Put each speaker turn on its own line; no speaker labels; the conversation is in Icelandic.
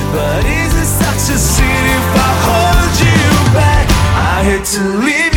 But is it such a sin if I hold you back? I hate to leave